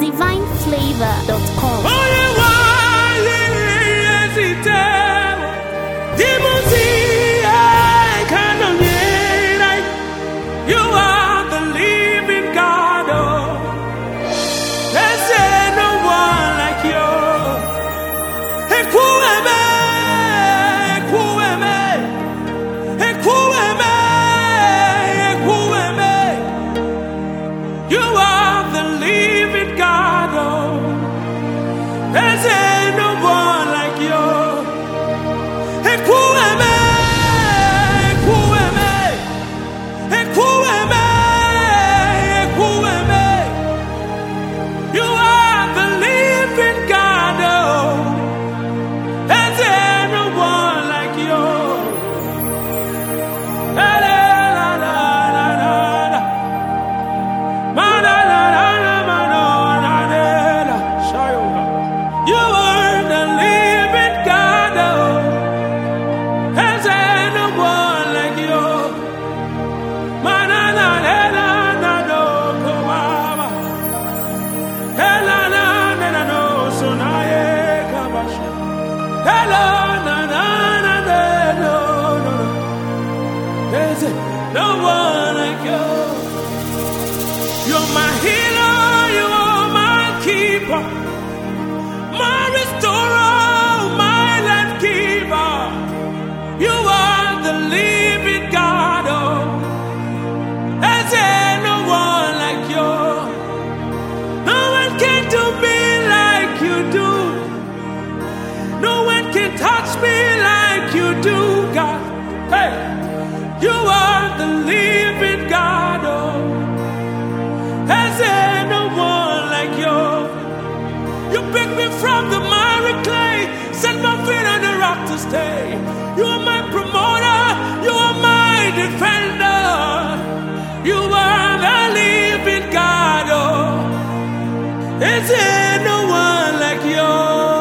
divineflavor.com. You are the living God. There's no one like you. You are the living God. There's no one like you. You are the living God. There's no one like you. La la la la la la. Ma la la la la ma no la la. You are the living God. There's no one like you. Ma la la la la la no come. Hello, na na na no so na ye kabasha. Hello, na na na no no. There's no one like you. You're my healer, you are my keeper, my restorer, my life giver. You are the living God. There's no one like you. No one can do me like you do. No one can touch me like you do, God. Hey, you are the living God. There's no one like you. You pick me from the miry clay, set my feet on the rock to stay. You are my promoter, you are my defender. You are the living God. Is there no one like you?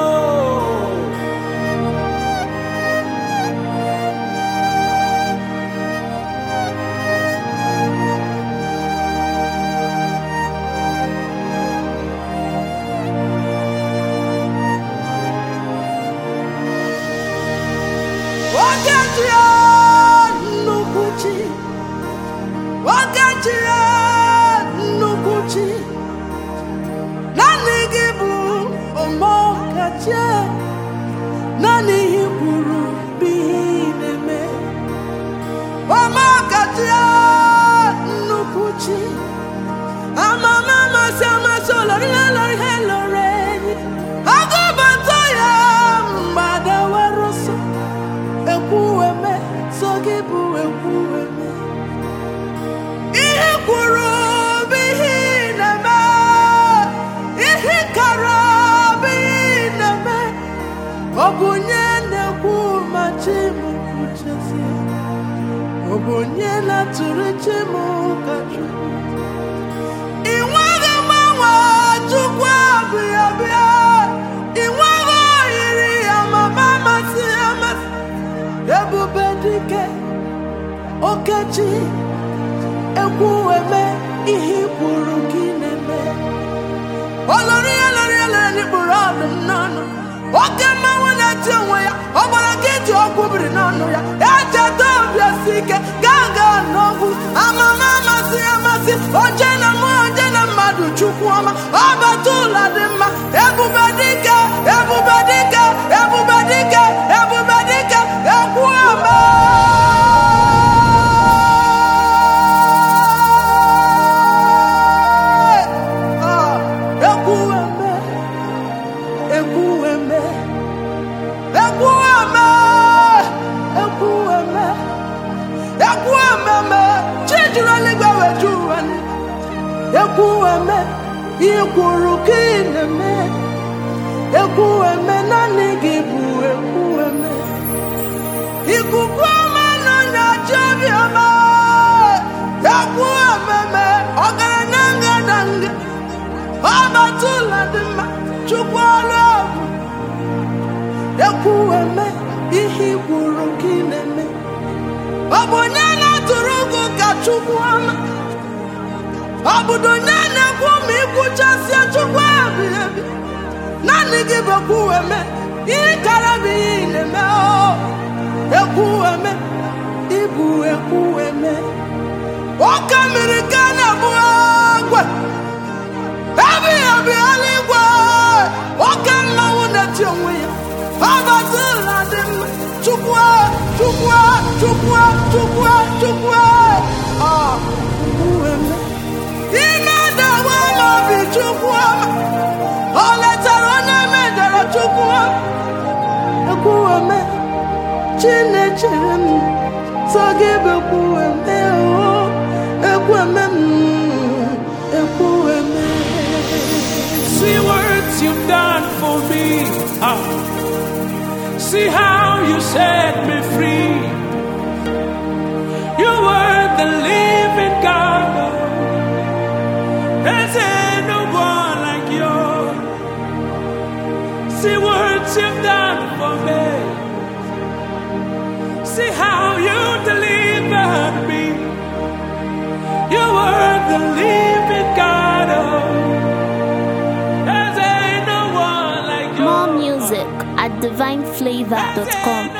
Nani hiburu bineme Omakatia nukuchi Ama mama sama solo hello reni Agobatoya mbada waroso Ekuweme sogibu ekuweme Ihikuru bihineme Ihikara bineme Obunyene kumachimu kuchesi Obunyela turechimu kachu Iwaga mawa chukwa bia Iwaga iri amama masi amasi Ebubedike Okechi Ekuweme ihikuru kineme Olori ni buradu nanu Oke mawana tiwa ya Obara kiti okubiri nanu ya Echa tobi asike Gaga nogu Amama masi amasi Ojena madu chukwama Obatula dima Ebubedike Ekuwama Ekuweme, ikwuru kineme Ekuweme nani gibu ekuweme Ikukweme nanya chabiama Ekuweme ogananga nange Obatula dima chukwalobu Ekuweme ihikwuru kineme Obonyana turugu kachukwama Abudo nyane kumi kuchasia chukwe Nani give a kueme, in Caribbean, Ekueme, Ibu Ekueme, Oka Americana Buagua, Abi Aligua, Oka Mauna Tionwe, Abazula dem, Chukwa, ah, Ueme, Imada Wama be Chukwa. Ekueme, Chinechem, Sagibe Kueme, Ekueme, Ekueme. See what you've done for me. See how you set me free. You were the living God. There's no one like you. See what you've done for me. See how you delivered me. You were the living God. There's no one like you. More music at divineflavor.com.